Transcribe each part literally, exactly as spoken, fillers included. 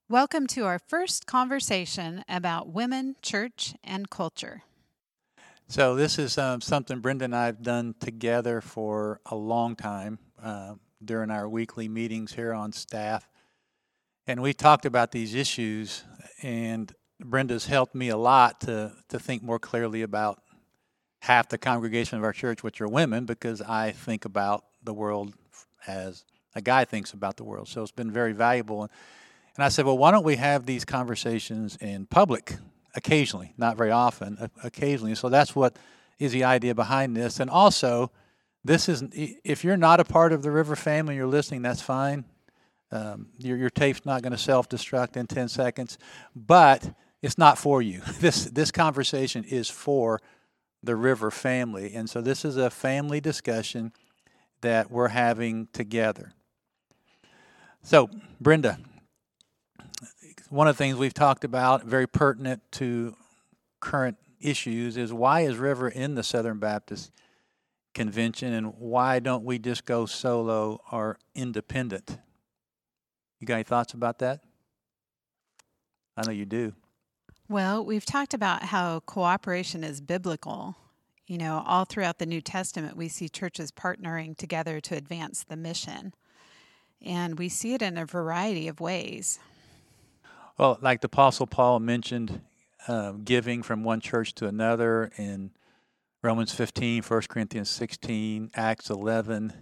Welcome to our first conversation about women, church, and culture. So this is um, something Brenda and I have done together for a long time uh, during our weekly meetings here on staff, and we talked about these issues. And Brenda's helped me a lot to to think more clearly about half the congregation of our church, which are women, because I think about the world as a guy thinks about the world. So it's been very valuable. And I said, well, why don't we have these conversations in public occasionally, not very often, o- occasionally. So that's what is the idea behind this. And also, this is if you're not a part of the River family, you're listening, that's fine. Um, your your tape's not going to self-destruct in ten seconds, but it's not for you. This this conversation is for the River family, and so this is a family discussion that we're having together. So, Brenda, one of the things we've talked about, very pertinent to current issues, is why is River in the Southern Baptist Convention and why don't we just go solo or independent? You got any thoughts about that? I know you do. Well, we've talked about how cooperation is biblical. You know, all throughout the New Testament, we see churches partnering together to advance the mission. And we see it in a variety of ways. Well, like the Apostle Paul mentioned, uh, giving from one church to another in Romans fifteen, First Corinthians sixteen, Acts eleven.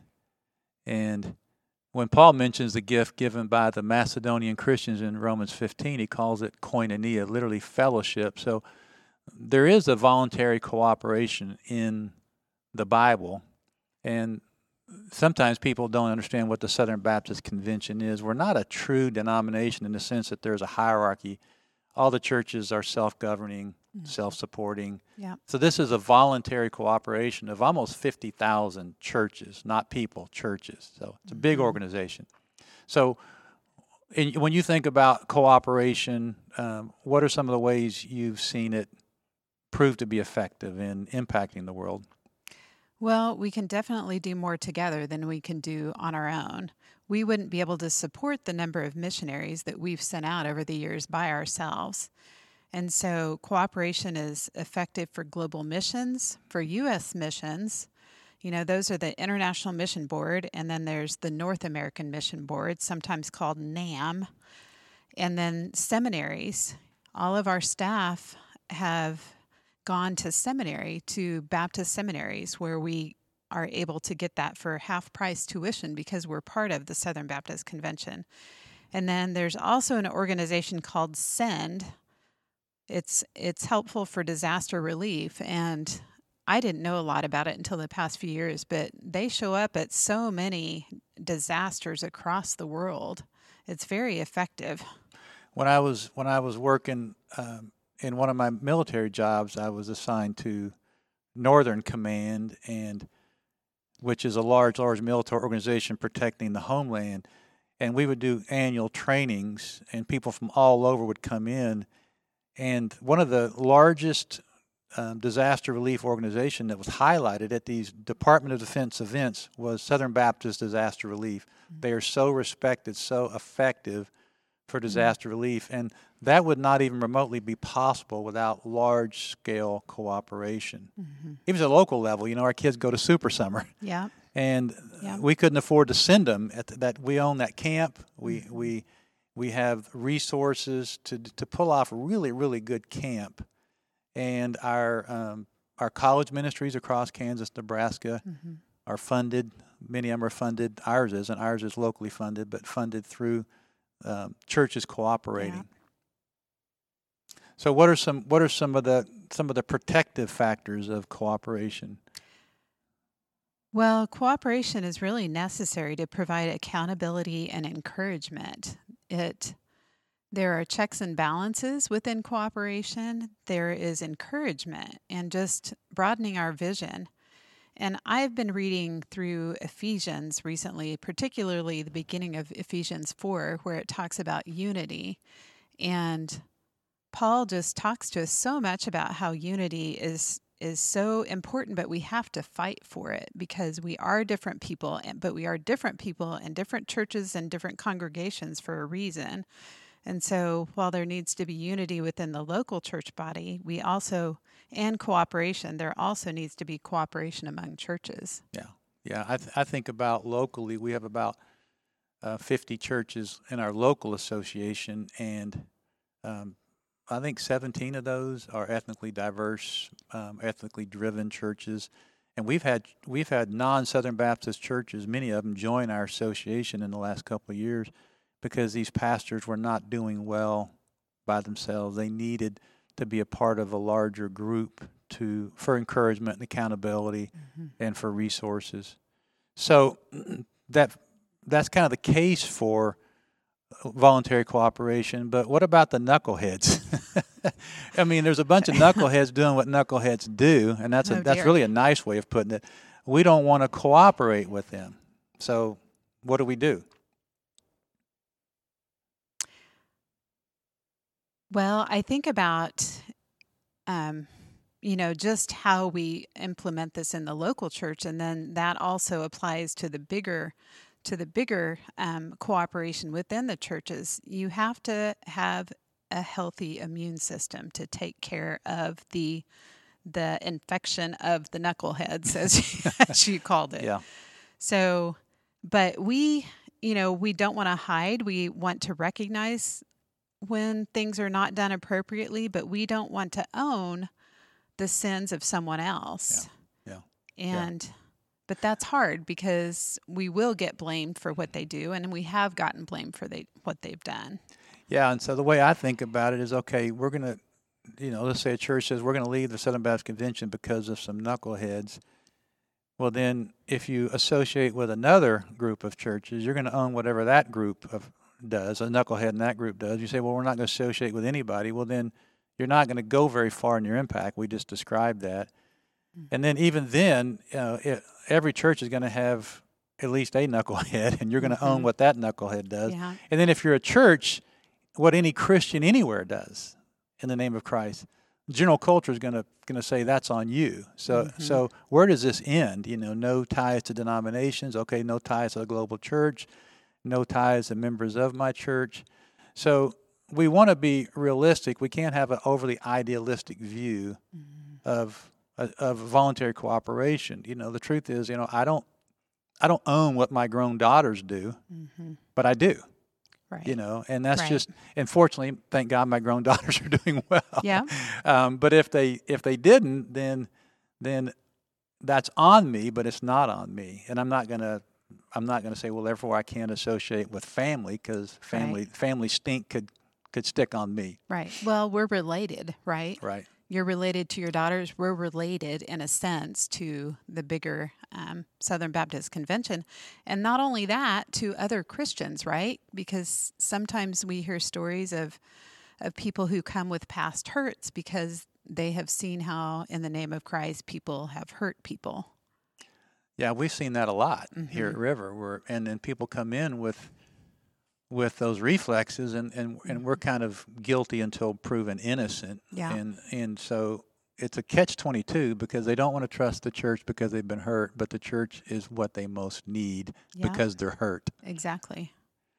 And when Paul mentions the gift given by the Macedonian Christians in Romans fifteen, he calls it koinonia, literally fellowship. So there is a voluntary cooperation in the Bible. And sometimes people don't understand what the Southern Baptist Convention is. We're not a true denomination in the sense that there's a hierarchy. All the churches are self-governing, Mm. self-supporting. Yeah. So this is a voluntary cooperation of almost fifty thousand churches, not people, churches. So it's a big Mhm. organization. So in, when you think about cooperation, um, what are some of the ways you've seen it prove to be effective in impacting the world? Well, we can definitely do more together than we can do on our own. We wouldn't be able to support the number of missionaries that we've sent out over the years by ourselves. And so cooperation is effective for global missions, for U S missions. You know, those are the International Mission Board, and then there's the North American Mission Board, sometimes called NAM, and then seminaries. All of our staff have gone to seminary, to Baptist seminaries, where we are able to get that for half price tuition because we're part of the Southern Baptist Convention. And then there's also an organization called SEND. It's it's helpful for disaster relief, and I didn't know a lot about it until the past few years, but they show up at so many disasters across the world. It's very effective. When I was when I was working um, in one of my military jobs, I was assigned to Northern Command, and which is a large, large military organization protecting the homeland. And we would do annual trainings, and people from all over would come in. And one of the largest um, disaster relief organization that was highlighted at these Department of Defense events was Southern Baptist Disaster Relief. They are so respected, so effective for Mm. disaster relief, and that would not even remotely be possible without large-scale cooperation. Mm-hmm. Even at a local level, you know, our kids go to Super Summer, Yeah, and yeah. we couldn't afford to send them. At that, we own that camp. We Mm-hmm. we we have resources to to pull off a really really good camp, and our um, our college ministries across Kansas, Nebraska Mm-hmm. are funded. Many of them are funded. Ours isn't. Ours is locally funded, but funded through um, churches Yeah. cooperating. So, what are some what are some of the some of the protective factors of cooperation? Well, cooperation is really necessary to provide accountability and encouragement. It There are checks and balances within cooperation. There is encouragement and just broadening our vision. And I've been reading through Ephesians recently, particularly the beginning of Ephesians four, where it talks about unity. And Paul just talks to us so much about how unity is is so important, but we have to fight for it because we are different people, but we are different people in different churches and different congregations for a reason. And so while there needs to be unity within the local church body, we also, and cooperation, there also needs to be cooperation among churches. Yeah, yeah. I th- I think about locally, we have about uh, fifty churches in our local association, and um, I think seventeen of those are ethnically diverse, um, ethnically driven churches. And we've had we've had non-Southern Baptist churches, many of them, join our association in the last couple of years because these pastors were not doing well by themselves. They needed to be a part of a larger group to for encouragement and accountability mm-hmm. and for resources. So that that's kind of the case for voluntary cooperation. But what about the knuckleheads? I mean, there's a bunch of knuckleheads doing what knuckleheads do, and that's a, oh, that's really a nice way of putting it. We don't want to cooperate with them. So what do we do? Well, I think about, um, you know, just how we implement this in the local church, and then that also applies to the bigger, to the bigger um, cooperation within the churches. You have to have a healthy immune system to take care of the the infection of the knuckleheads, as you, as you called it. Yeah. So, but we, you know, we don't want to hide. We want to recognize when things are not done appropriately, but we don't want to own the sins of someone else. Yeah. Yeah. And, yeah. But that's hard because we will get blamed for what they do, and we have gotten blamed for they, what they've done. Yeah, and so the way I think about it is, okay, we're going to, you know, let's say a church says we're going to leave the Southern Baptist Convention because of some knuckleheads. Well, then if you associate with another group of churches, you're going to own whatever that group of does, a knucklehead in that group does. You say, well, we're not going to associate with anybody. Well, then you're not going to go very far in your impact. We just described that. Mm-hmm. And then even then, you know, it, every church is going to have at least a knucklehead, and you're going to mm-hmm. own what that knucklehead does. Yeah. And then if you're a church, what any Christian anywhere does in the name of Christ, general culture is going to going to say that's on you. So mm-hmm. so where does this end? You know, no ties to denominations. Okay, no ties to the global church. No ties to members of my church. So we want to be realistic. We can't have an overly idealistic view mm-hmm. of of voluntary cooperation. You know, the truth is, you know, I don't I don't own what my grown daughters do, mm-hmm. but I do. Right. You know, and that's right. just, unfortunately, thank God my grown daughters are doing well. Yeah. Um, but if they if they didn't, then then that's on me, but it's not on me, and I'm not gonna I'm not gonna say, well, therefore I can't associate with family because family right. family stink could could stick on me. Right. Well, we're related, right? Right. You're related to your daughters. We're related, in a sense, to the bigger um, Southern Baptist Convention. And not only that, to other Christians, right? Because sometimes we hear stories of of people who come with past hurts because they have seen how, in the name of Christ, people have hurt people. Yeah, we've seen that a lot mm-hmm. here at River. Where, and then people come in with with those reflexes, and, and, and we're kind of guilty until proven innocent. Yeah. And and so it's a catch twenty-two because they don't want to trust the church because they've been hurt, but the church is what they most need yeah. because they're hurt. Exactly.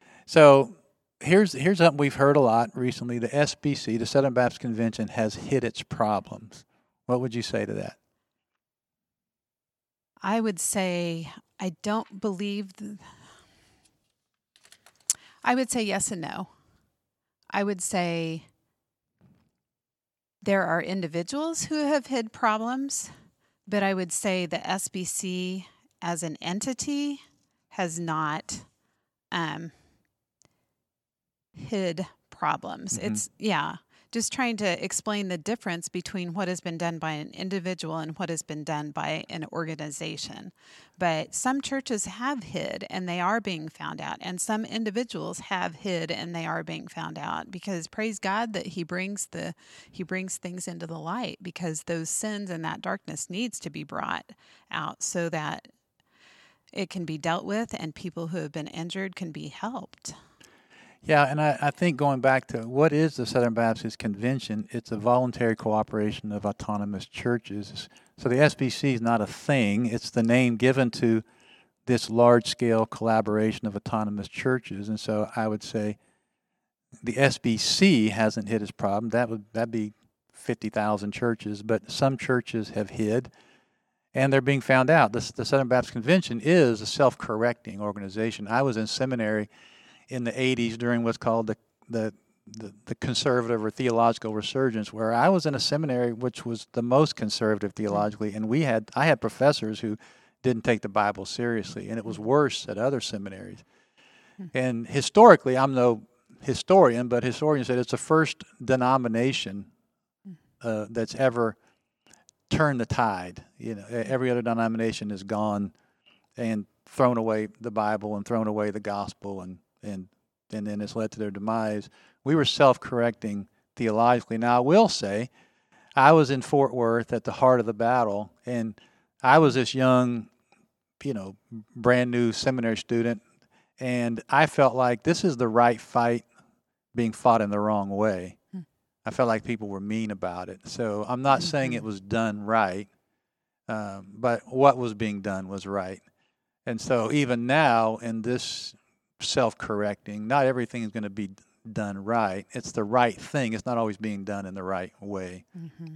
So here's here's something we've heard a lot recently. The S B C, the Southern Baptist Convention, has hid its problems. What would you say to that? I would say I don't believe... The I would say yes and no. I would say there are individuals who have hid problems, but I would say the S B C as an entity has not um, hid problems. Mm-hmm. It's, yeah, just trying to explain the difference between what has been done by an individual and what has been done by an organization. But some churches have hid and they are being found out, and some individuals have hid and they are being found out, because praise God that he brings the he brings things into the light, because those sins and that darkness needs to be brought out so that it can be dealt with and people who have been injured can be helped. Yeah, and I, I think going back to what is the Southern Baptist Convention, it's a voluntary cooperation of autonomous churches. So the S B C is not a thing. It's the name given to this large-scale collaboration of autonomous churches. And so I would say the S B C hasn't hit its problem. That would that'd be fifty thousand churches, but some churches have hid, and they're being found out. This, the Southern Baptist Convention is a self-correcting organization. I was in seminary in the eighties during what's called the the the, the conservative or theological resurgence, where I was in a seminary which was the most conservative theologically, and we had I had professors who didn't take the Bible seriously, and it was worse at other seminaries. And historically, I'm no historian, but historians said it's the first denomination uh, that's ever turned the tide. You know, every other denomination is gone and thrown away the Bible and thrown away the gospel, and and and then it's led to their demise. We were self-correcting theologically. Now, I will say, I was in Fort Worth at the heart of the battle, and I was this young, you know, brand new seminary student, and I felt like this is the right fight being fought in the wrong way. Hmm. I felt like people were mean about it. So I'm not mm-hmm. saying it was done right, um, but what was being done was right. And so even now in this self-correcting, not everything is going to be done right. It's the right thing. It's not always being done in the right way. Mm-hmm.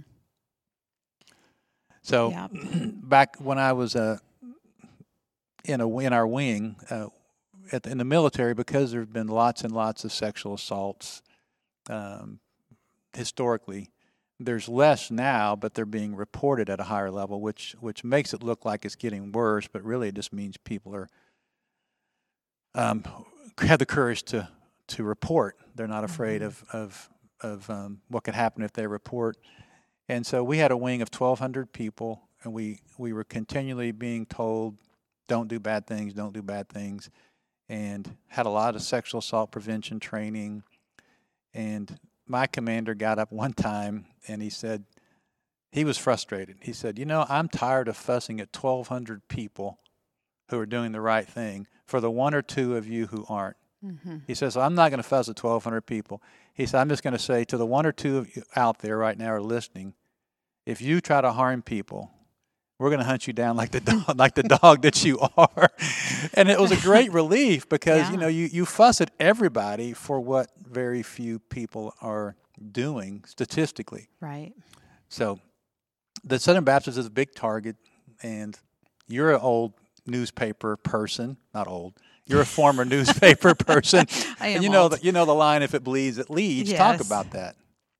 So yeah. Back when I was uh, in a in our wing uh, at the, in the military, because there have been lots and lots of sexual assaults um, historically. There's less now, but they're being reported at a higher level, which which makes it look like it's getting worse, but really it just means people are um, have the courage to to report. They're not afraid of of of um, what could happen if they report. And so we had a wing of twelve hundred people, and we we were continually being told, "Don't do bad things, don't do bad things," and had a lot of sexual assault prevention training. And my commander got up one time and he said, he was frustrated. He said, "You know, I'm tired of fussing at twelve hundred people who are doing the right thing for the one or two of you who aren't." Mm-hmm. He says, "I'm not going to fuss at twelve hundred people." He said, "I'm just going to say to the one or two of you out there right now are listening, if you try to harm people, we're going to hunt you down like the dog, like the dog that you are." And it was a great relief because, yeah. you know, you, you fuss at everybody for what very few people are doing statistically. Right. So the Southern Baptist is a big target, and you're an old newspaper person, not old. You're a former newspaper person. I am and you know old. the, you know the line, if it bleeds, it leads. Yes. Talk about that.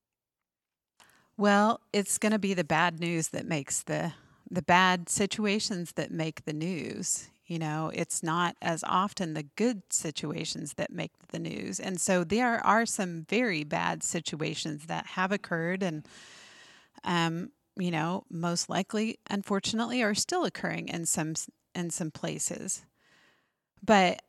Well, it's going to be the bad news that makes the the bad situations that make the news. You know, it's not as often the good situations that make the news. And so there are some very bad situations that have occurred and, um, you know, most likely, unfortunately, are still occurring in some in some places. But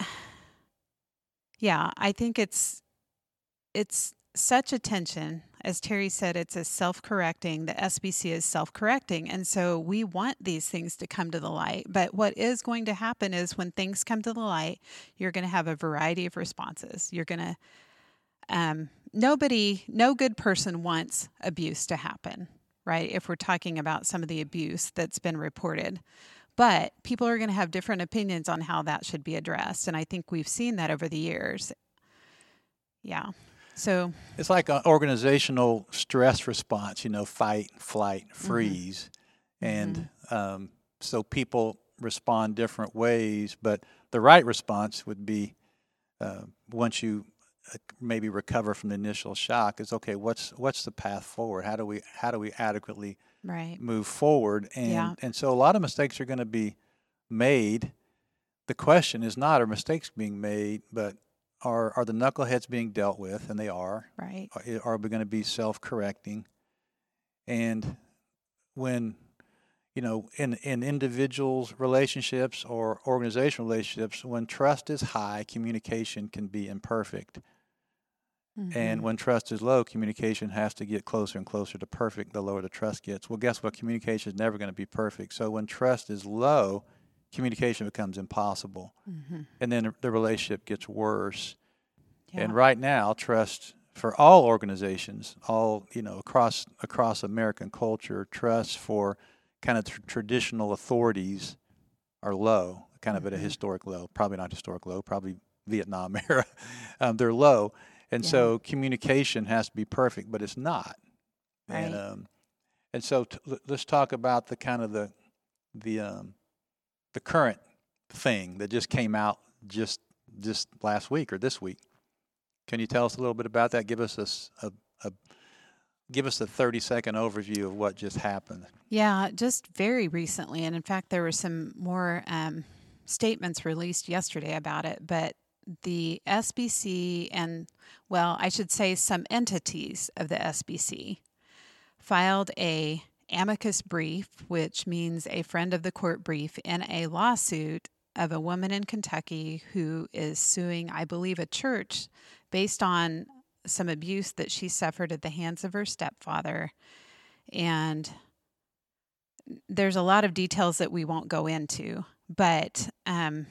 yeah, I think it's it's such a tension. As Terry said, it's a self-correcting. The S B C is self-correcting. And so we want these things to come to the light. But what is going to happen is when things come to the light, you're going to have a variety of responses. You're going to, um, nobody, no good person wants abuse to happen, right? If we're talking about some of the abuse that's been reported. But people are going to have different opinions on how that should be addressed. And I think we've seen that over the years. Yeah. So it's like an organizational stress response, you know, fight, flight, freeze. Mm-hmm. And um, so people respond different ways. But the right response would be uh, once you uh, maybe recover from the initial shock is, okay, what's what's the path forward? How do we how do we adequately right. move forward? And yeah. and so a lot of mistakes are going to be made. The question is not, are mistakes being made, but are are the knuckleheads being dealt with? And they are. Right. Are, are we going to be self-correcting? And when, you know, in, in individuals' relationships or organizational relationships, when trust is high, communication can be imperfect. Mm-hmm. And when trust is low, communication has to get closer and closer to perfect the lower the trust gets. Well, guess what? Communication is never going to be perfect. So when trust is low, communication becomes impossible. Mm-hmm. And then the relationship gets worse. Yeah. And right now, trust for all organizations, all, you know, across across American culture, trust for kind of tr- traditional authorities are low, kind of mm-hmm. at a historic low. Probably not historic low, probably Vietnam era. um, they're low. And Yeah. so communication has to be perfect, but it's not. And Right. um, and so t- l- let's talk about the kind of the the um, the current thing that just came out just just last week or this week. Can you tell us a little bit about that? Give us a, s- a- a- give us a thirty second overview of what just happened. Yeah, just very recently. And in fact, there were some more um, statements released yesterday about it. But the S B C and, well, I should say some entities of the S B C filed a amicus brief, which means a friend of the court brief, in a lawsuit of a woman in Kentucky who is suing, I believe, a church based on some abuse that she suffered at the hands of her stepfather. And there's a lot of details that we won't go into, but um,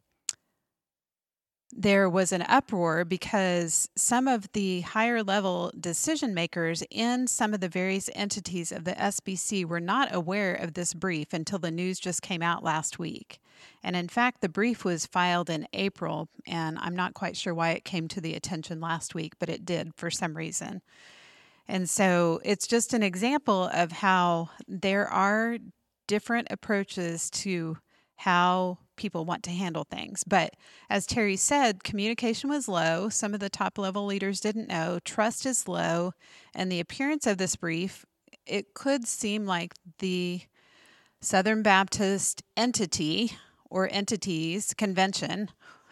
there was an uproar because some of the higher level decision makers in some of the various entities of the S B C were not aware of this brief until the news just came out last week. And in fact, the brief was filed in April, and I'm not quite sure why it came to the attention last week, but it did for some reason. And so it's just an example of how there are different approaches to how people want to handle things. But as Terry said, communication was low. Some of the top level leaders didn't know. Trust is low. And the appearance of this brief, it could seem like the Southern Baptist entity or entities convention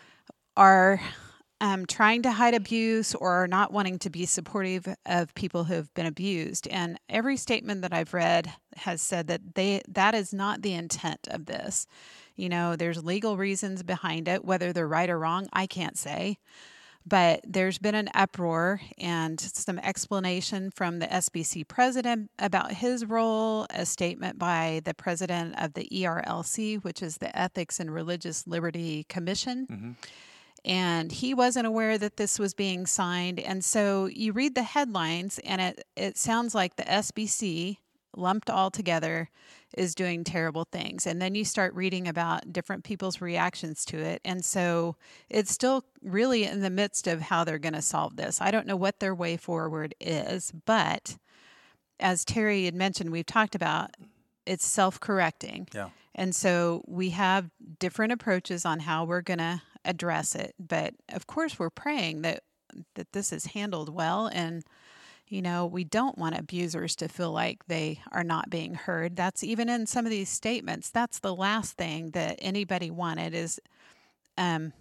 are um, trying to hide abuse or not wanting to be supportive of people who have been abused. And every statement that I've read has said that they that is not the intent of this. You know, there's legal reasons behind it. Whether they're right or wrong, I can't say. But there's been an uproar and some explanation from the S B C president about his role, a statement by the president of the E R L C, which is the Ethics and Religious Liberty Commission. Mm-hmm. And he wasn't aware that this was being signed. And so you read the headlines, and it, it sounds like the S B C, lumped all together, is doing terrible things. And then you start reading about different people's reactions to it. And so it's still really in the midst of how they're going to solve this. I don't know what their way forward is, but as Terry had mentioned, we've talked about it's self-correcting. Yeah. And so we have different approaches on how we're going to address it. But of course, we're praying that that this is handled well. And, you know, we don't want abusers to feel like they are not being heard. That's even in some of these statements. That's the last thing that anybody wanted is, um,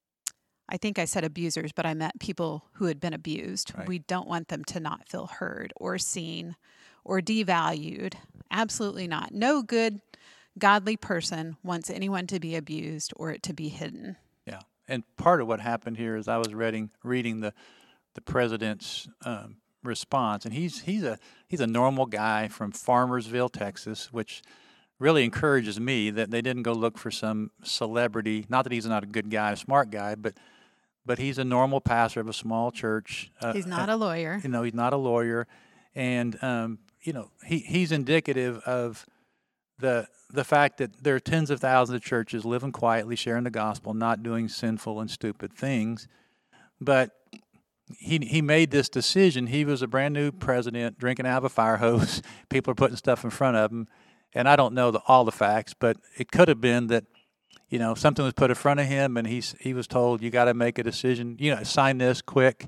I think I said abusers, but I meant people who had been abused. Right. We don't want them to not feel heard or seen or devalued. Absolutely not. No good, godly person wants anyone to be abused or it to be hidden. Yeah. And part of what happened here is I was reading reading the the president's um, response, and he's he's a he's a normal guy from Farmersville, Texas, which really encourages me that they didn't go look for some celebrity. Not that he's not a good guy, a smart guy, but but he's a normal pastor of a small church. Uh, He's not a lawyer. You know, he's not a lawyer, and um, you know, he he's indicative of the the fact that there are tens of thousands of churches living quietly, sharing the gospel, not doing sinful and stupid things. But he he made this decision. He was a brand new president, drinking out of a fire hose. People are putting stuff in front of him, and I don't know the, all the facts, but it could have been that, you know, something was put in front of him, and he he was told, you got to make a decision. You know, sign this quick,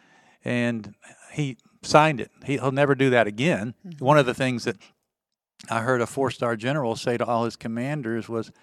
and he signed it. He, he'll never do that again. Mm-hmm. One of the things that I heard a four-star general say to all his commanders was,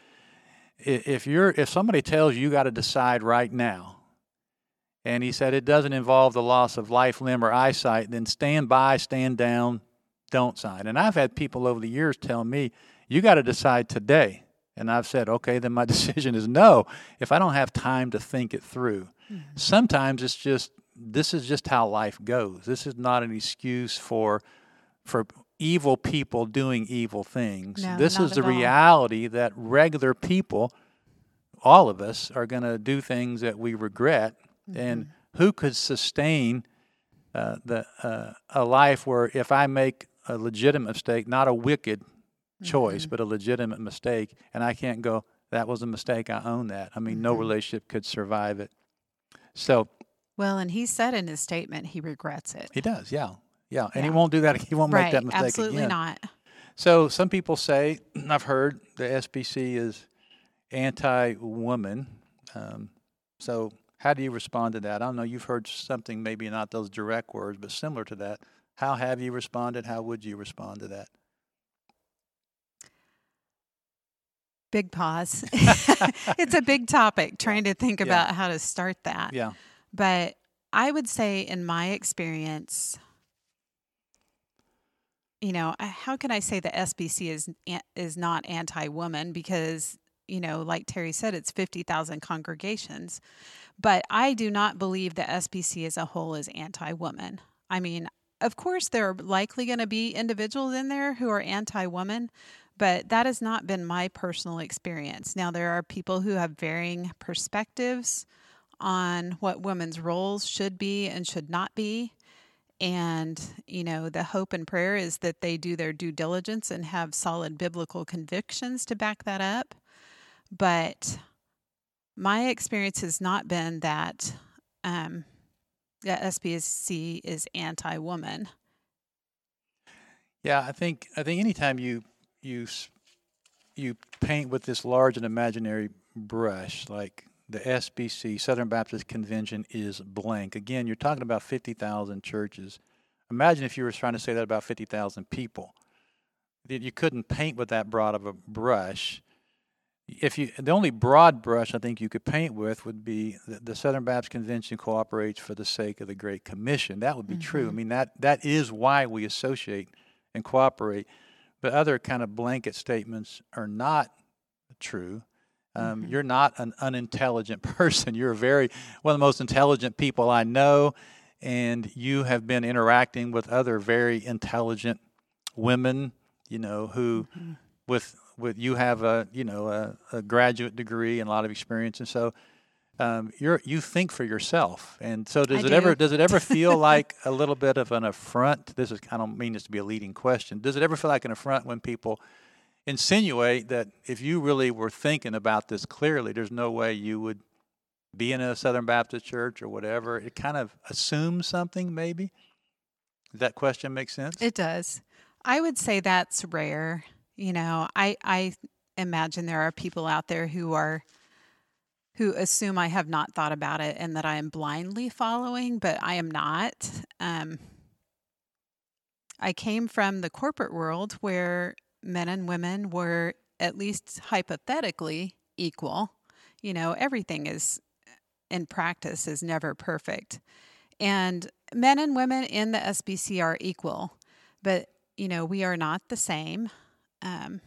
if you're if somebody tells you you got to decide right now, and he said it doesn't involve the loss of life, limb, or eyesight, then stand by, stand down, don't sign. And I've had people over the years tell me, you got to decide today. And I've said, okay, then my decision is no, if I don't have time to think it through. Mm-hmm. Sometimes it's just, this is just how life goes. This is not an excuse for for evil people doing evil things. No, this not is the at all. reality that regular people, all of us, are going to do things that we regret. Mm-hmm. And who could sustain uh, the uh, a life where if I make a legitimate mistake, not a wicked choice, mm-hmm. but a legitimate mistake, and I can't go, that was a mistake, I own that. I mean, mm-hmm. no relationship could survive it. So Well, and he said in his statement he regrets it. He does, yeah. Yeah, and he Yeah. won't do that. He won't make that Right. mistake Absolutely again. not. So some people say, I've heard the S B C is anti-woman. Um, so how do you respond to that? I don't know. You've heard something, maybe not those direct words, but similar to that. How have you responded? How would you respond to that? Big pause. It's a big topic, trying to think Yeah. about how to start that. Yeah. But I would say, in my experience, you know, uh, how can I say the S B C is an- is not anti-woman? Because, you know, like Terry said, it's fifty thousand congregations. But I do not believe the S B C as a whole is anti-woman. I mean, of course, there are likely going to be individuals in there who are anti-woman, but that has not been my personal experience. Now, there are people who have varying perspectives on what women's roles should be and should not be. And, you know, the hope and prayer is that they do their due diligence and have solid biblical convictions to back that up. But my experience has not been that um, the S B C is anti-woman. Yeah, I think I think anytime you you s- you paint with this large and imaginary brush, like the S B C, Southern Baptist Convention, is blank. Again, you're talking about fifty thousand churches. Imagine if you were trying to say that about fifty thousand people. You you couldn't paint with that broad of a brush. If you, the only broad brush I think you could paint with would be the, the Southern Baptist Convention cooperates for the sake of the Great Commission. That would be true. I Mm-hmm. mean, that that is why we associate and cooperate. But other kind of blanket statements are not true. Um, Mm-hmm. you're not an unintelligent person. You're very one of the most intelligent people I know, and you have been interacting with other very intelligent women. You know who Mm-hmm. with with you have a you know a, a graduate degree and a lot of experience, and so um, you're you think for yourself. And so does I it ever do. does it ever feel like a little bit of an affront? This is I don't mean this to be a leading question. Does it ever feel like an affront when people insinuate that if you really were thinking about this clearly, there's no way you would be in a Southern Baptist church or whatever? It kind of assumes something, maybe. Does that question make sense? It does. I would say that's rare. You know, I I imagine there are people out there who are who assume I have not thought about it and that I am blindly following, but I am not. Um, I came from the corporate world where men and women were, at least hypothetically, equal. You know, everything is in practice is never perfect. And men and women in the S B C are equal, but, you know, we are not the same. Um,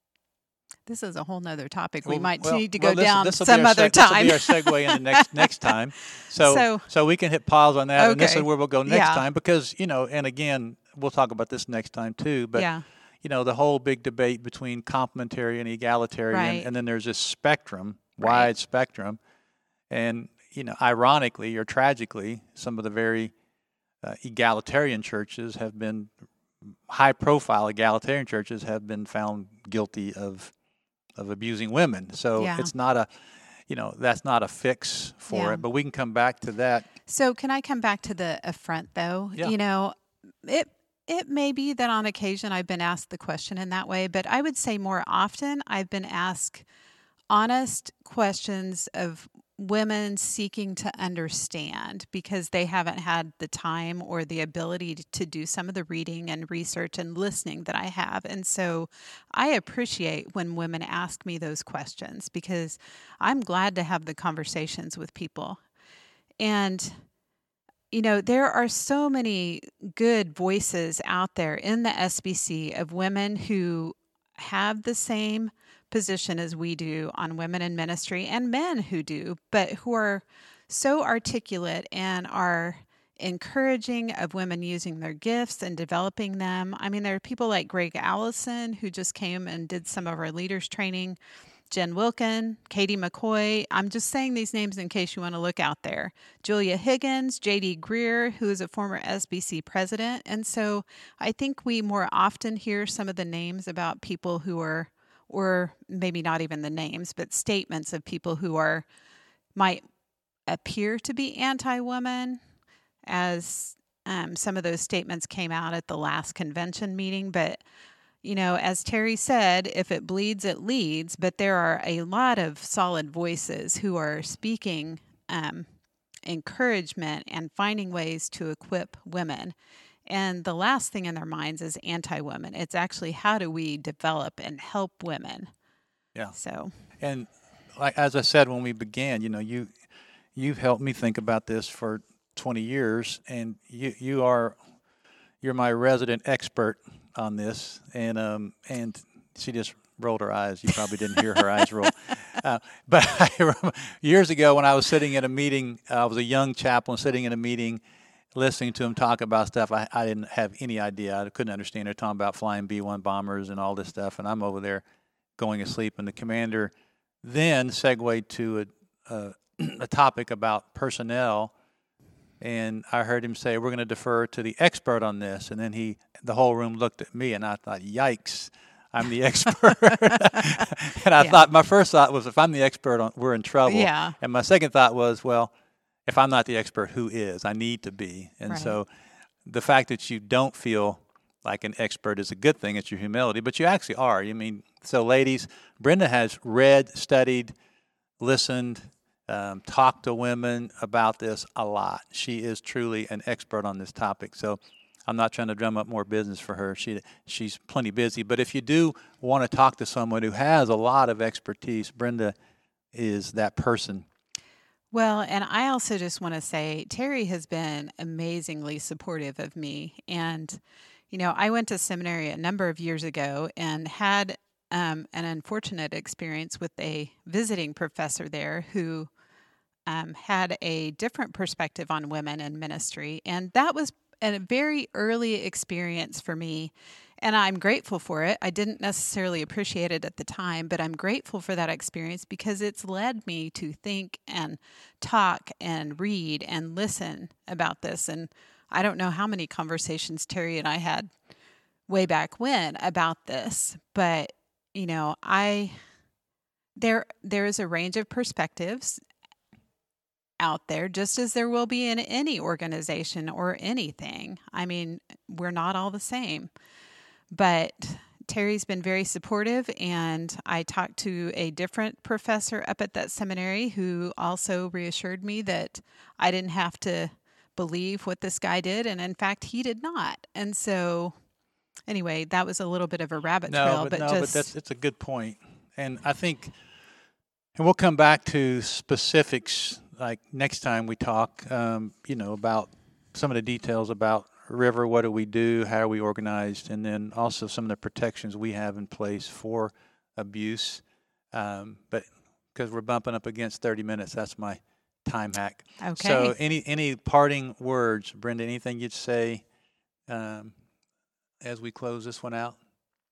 this is a whole nother topic. We Well, might well, need to well, go this, down this will be some our other seg- This will time. be our segue into next next time. So, So- so we can hit pause on that, and this is Okay. where we'll go next Yeah. time because you know, and again, we'll talk about this next time too. But Yeah, you know, the whole big debate between complementarian and egalitarian, Right. and then there's this spectrum, Right. wide spectrum, and you know, ironically or tragically, some of the very uh, egalitarian churches have been high-profile egalitarian churches have been found guilty of of abusing women. So Yeah. it's not a, you know, that's not a fix for Yeah. it. But we can come back to that. So can I come back to the affront though? Yeah. You know, it it may be that on occasion I've been asked the question in that way, but I would say more often I've been asked honest questions of women seeking to understand because they haven't had the time or the ability to do some of the reading and research and listening that I have. And so I appreciate when women ask me those questions because I'm glad to have the conversations with people. And you know, there are so many good voices out there in the S B C of women who have the same position as we do on women in ministry and men who do, but who are so articulate and are encouraging of women using their gifts and developing them. I mean, there are people like Greg Allison who just came and did some of our leaders training. Jen Wilkin, Katie McCoy. I'm just saying these names in case you want to look out there. Julia Higgins, J D Greer, who is a former S B C president. And so I think we more often hear some of the names about people who are, or maybe not even the names, but statements of people who are, might appear to be anti-woman, as um, some of those statements came out at the last convention meeting. But, you know, as Terry said, if it bleeds, it leads. But there are a lot of solid voices who are speaking um, encouragement and finding ways to equip women. And the last thing in their minds is anti-women. It's actually, how do we develop and help women? Yeah. So, And like as I said when we began, you know, you you've helped me think about this for twenty years, and you you are you're my resident expert on this. And um and she just rolled her eyes. You probably didn't hear her eyes roll. Uh, but I remember years ago when I was sitting in a meeting, uh, I was a young chaplain sitting in a meeting, listening to him talk about stuff I, I didn't have any idea. I couldn't understand. They're talking about flying B one bombers and all this stuff, and I'm over there going asleep. And the commander then segued to a, a, a topic about personnel, and I heard him say, "We're going to defer to the expert on this." And then he, the whole room looked at me, and I thought, "Yikes, I'm the expert." And I yeah. thought, my first thought was, if I'm the expert, on, we're in trouble. Yeah. And my second thought was, well, if I'm not the expert, who is? I need to be. And Right. so the fact that you don't feel like an expert is a good thing. It's your humility, but you actually are. You mean, so ladies, Brenda has read, studied, listened, um, talked to women about this a lot. She is truly an expert on this topic. So I'm not trying to drum up more business for her. She she's plenty busy. But if you do want to talk to someone who has a lot of expertise, Brenda is that person. Well, and I also just want to say Terry has been amazingly supportive of me. And, you know, I went to seminary a number of years ago and had um, an unfortunate experience with a visiting professor there who um, had a different perspective on women in ministry. And that was a very early experience for me. And I'm grateful for it. I didn't necessarily appreciate it at the time, but I'm grateful for that experience because it's led me to think and talk and read and listen about this. And I don't know how many conversations Terry and I had way back when about this, but you know, I there there is a range of perspectives out there, just as there will be in any organization or anything. I mean, we're not all the same. But Terry's been very supportive, and I talked to a different professor up at that seminary who also reassured me that I didn't have to believe what this guy did, and in fact, he did not. And so, anyway, that was a little bit of a rabbit No, trail, but, but no, just but that's it's a good point. And I think, and we'll come back to specifics like next time we talk. Um, you know, about some of the details about River, what do we do, how are we organized, and then also some of the protections we have in place for abuse. Um, but because we're bumping up against thirty minutes, that's my time hack. okay. So any any parting words, Brenda, anything you'd say um, as we close this one out?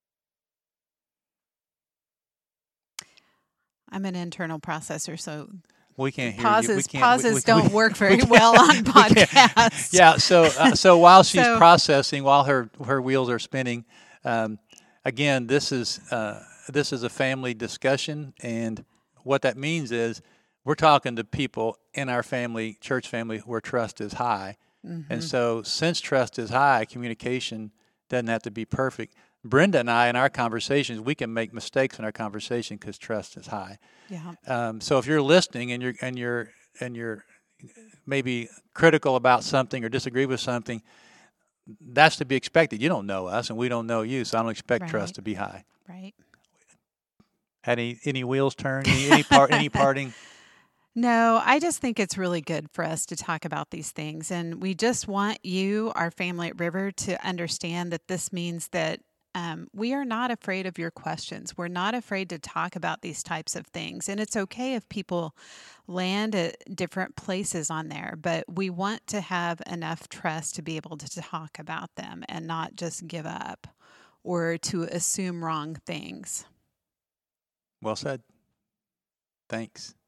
I'm an internal processor, so We can't hear pauses you. We can't, pauses we, we, don't we, work very we well on we can't- podcasts. Yeah. So uh, so while she's So- processing, while her her wheels are spinning, um, again, this is uh, this is a family discussion, and what that means is we're talking to people in our family, church family, where trust is high, Mm-hmm. and so since trust is high, communication doesn't have to be perfect. Brenda and I, in our conversations, we can make mistakes in our conversation because trust is high. Yeah. Um, so if you're listening and you're and you're and you're maybe critical about something or disagree with something, that's to be expected. You don't know us, and we don't know you, so I don't expect Right. trust to be high. Right. Had any any wheels turned? Any any, part, any parting? No, I just think it's really good for us to talk about these things. And we just want you, our family at River, to understand that this means that um, we are not afraid of your questions. We're not afraid to talk about these types of things. And it's okay if people land at different places on there, but we want to have enough trust to be able to talk about them and not just give up or to assume wrong things. Well said. Thanks.